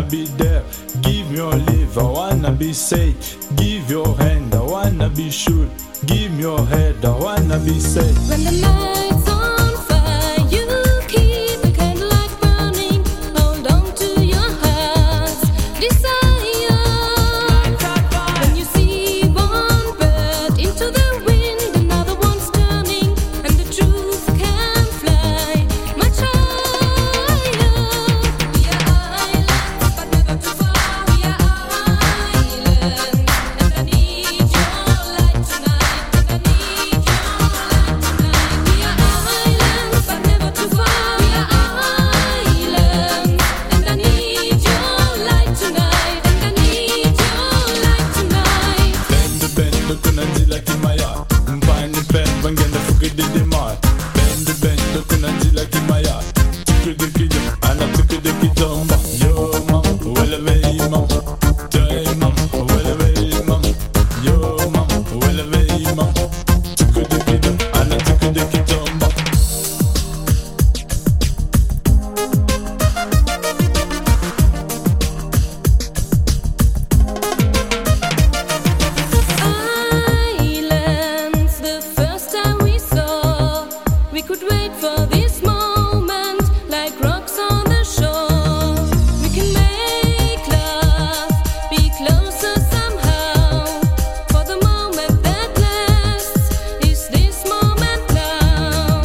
be there. Give me your live, I wanna be safe. Give your hand, I wanna be sure. Give me your head, I wanna be safe. When the night's on fire, you keep a candlelight burning. Hold on to your heart's desire. When you see one bird into the wind, another one's turning, and the truth can fly much higher. We are islands, but never too far. We are islands, and I need your light tonight. And I need your light tonight. We are islands, but never too far. We are islands, and I need your light tonight. And I need your light tonight. Bende kunanzila kimaya mpani pen bangenda fukidi dimar. Bende kunanzila kimaya tikidi kidi ana tikidi kidamba. Yo mam wele wey mam day mam wele wey mam. Yo mam wele wey mam tikidi kidi ana tikidi kidamba. Islands, the first time we saw, we could wait for this moment like rocks on the shore. We can make love, be closer somehow. For the moment that lasts is this moment now.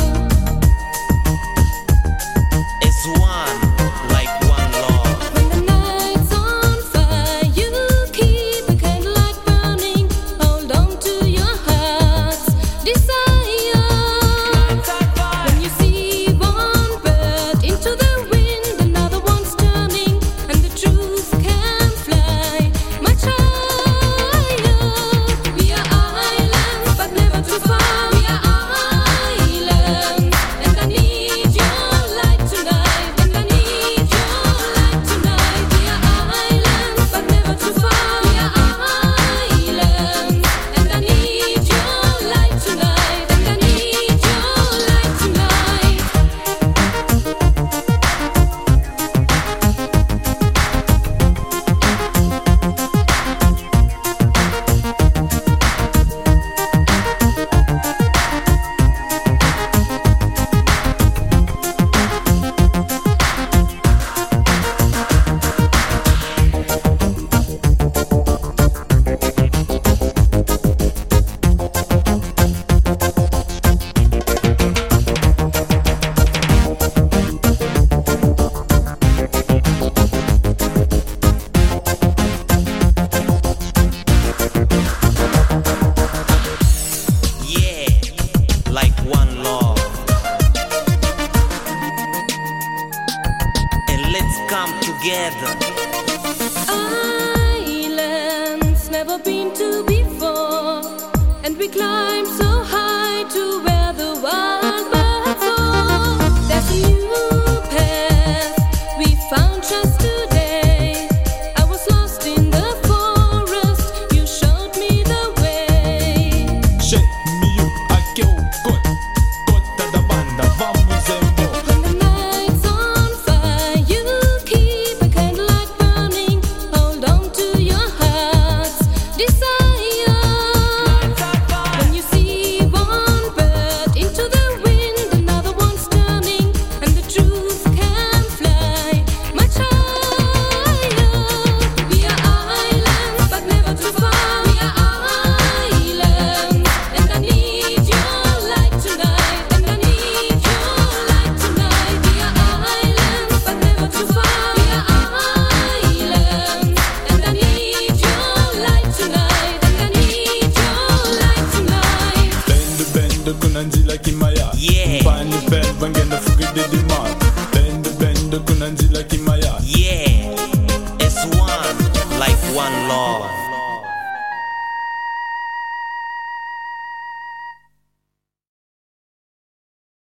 It's one, like one love. When the night's on fire, you keep a candlelight burning. Hold on to your heart's desire. When you see one bird into the wind, another one's turning, and the truth can fly much higher. We are islands, but never too far. We are islands, and I need your light tonight. And I need your light tonight. We are islands, but never too far. We are islands, and I need your light tonight. And I need your light tonight. Yeah, like one love. And let's come together. Islands never been to before, and we climb so high to where the wild birds soar. There's a new path we found just today. I was lost in the forest, you showed me the way. Shake me you aqui o cota da banda vamos embora. When the night's on fire, you keep a candlelight burning. Hold on to your heart's desire. When you see one bird into the wind, another one's turning, and the truth can fly much higher. We are islands, but never too far. We are islands, and I need your light tonight. And I need your light tonight. We are islands, but never too far. We are islands, and I need your light tonight. And I need your light tonight. Bende kunanzila kimaya Yeah. mpani pen bangenda